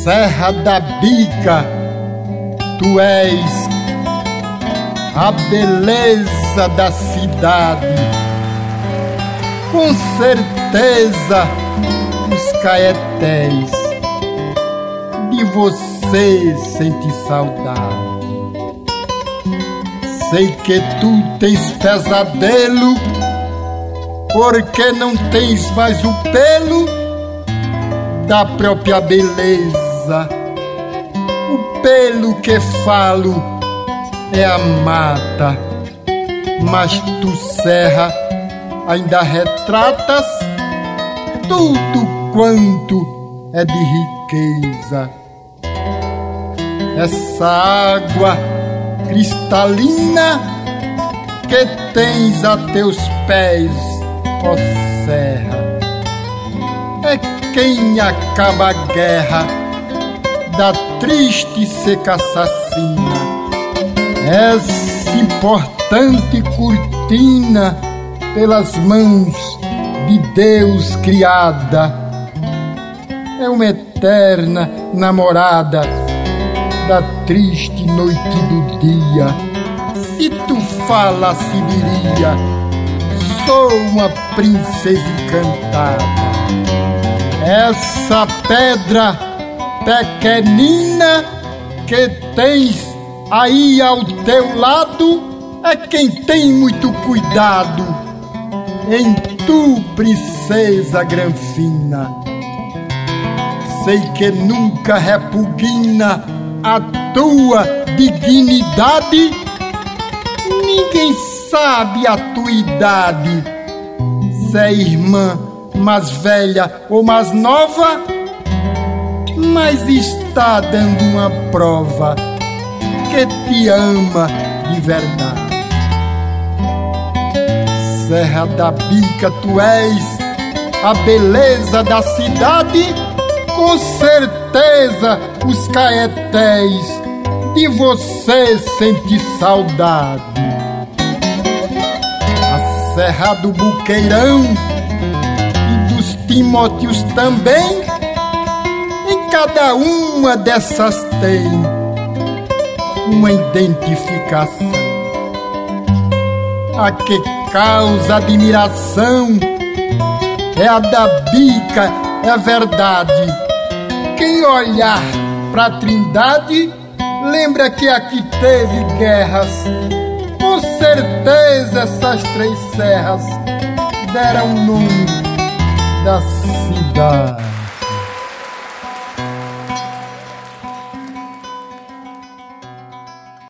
Serra da Bica, tu és a beleza da cidade. Com certeza os caetés de você sentem saudade. Sei que tu tens pesadelo, porque não tens mais o pelo da própria beleza. O pelo que falo é a mata, mas tu, serra, ainda retratas tudo quanto é de riqueza. Essa água cristalina que tens a teus pés, ó serra, é quem acaba a guerra da triste seca assassina. Essa importante cortina pelas mãos de Deus criada é uma eterna namorada da triste noite do dia. Se tu fala, se diria, sou uma princesa encantada. Essa pedra pequenina que tens aí ao teu lado é quem tem muito cuidado em tu, princesa granfina. Sei que nunca repugna a tua dignidade. Ninguém sabe a tua idade, se é irmã mais velha ou mais nova, mas está dando uma prova que te ama de verdade. Serra da Bica, tu és a beleza da cidade. Com certeza os caetés de você sentem saudade. A Serra do Buqueirão e dos Timóteos também, em cada uma dessas tem uma identificação. A que causa admiração é a da Bica, é verdade. Quem olhar pra Trindade lembra que aqui teve guerras. Com certeza essas três serras deram o nome da cidade.